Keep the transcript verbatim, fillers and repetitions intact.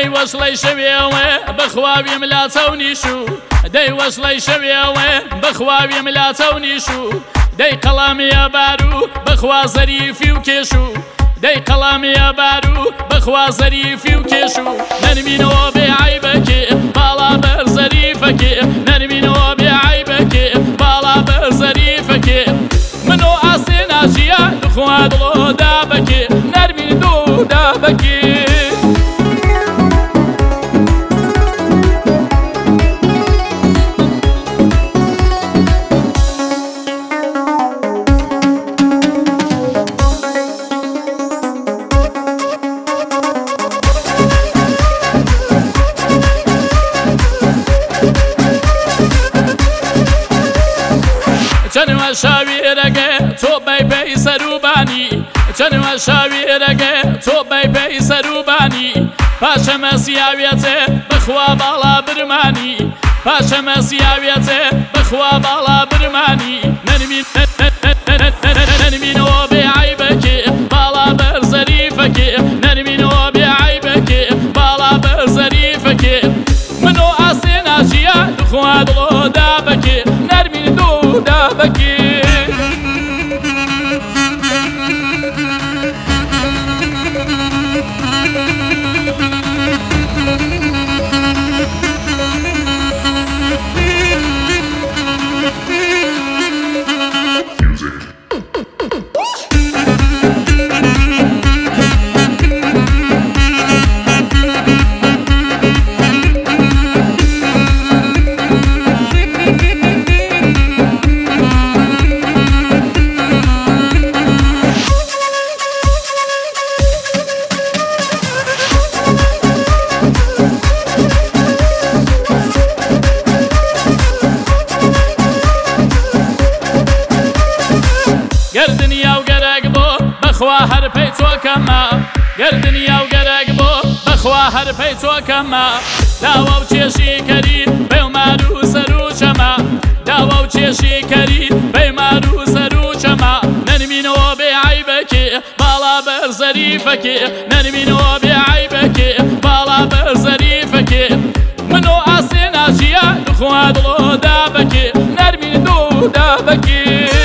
دەی وەسڵەی شەوێوێ بەخواوی ملاچە و نیشو دەی وەسڵەی شەوێوێ بەخواوی ملاچە و نیشو دەی قەڵامیە بارو بەخوا زەریفی و کێشو دەی قەڵامیە بارو بەخوا زەریفی و کێشو نەرمینەوە بێ عیبەکێ باڵا بەر زەریفەکێ نەرمینەوە بێ عیبەکێ باڵا بەر زەریفەکێ منۆ ئاسێ ناژیە دخوا دڵۆ دابەکێ نەرمین دۆ دابەکێ چەنوە شاوێرەگە تۆ بەی سەروبانی چەنوە شاوێرەگە تۆ بەی سەروبانی پاشەمە سیاوێتێ بخوا باڵا برمانی پاشەمە سیاوێتێ بخوا باڵا برمانی نەرمینەوە بێ عیبەکێ باڵا بەر زەریفەکێ نەرمینەوە بێ عیبەکێ باڵا بەر زەریفەکێ منۆ ئاسێ ناژیە دخوا دڵۆ دابەکێ نەرمین دۆ دابەکێ گردنیا و گەرەک بۆ بەخوا هەرپەی چۆکەمە گردنیا و گەرەک بۆ بەخوا هەرپەی چۆکەمە داوا و چێشی کەری بێمار و سەر و چەمە داوا و چێشی کەری بێمار و سەر و چەمە نەرمینەوە بێ عیبەکێ باڵا بەر زەریفەکێ نەرمینەوە بێ عیبەکێ باڵا بەر زەریفەکێ منۆ ئاسێ ناژیە دخوا دڵۆ دابەکێ نەرمین دۆ دابەکێ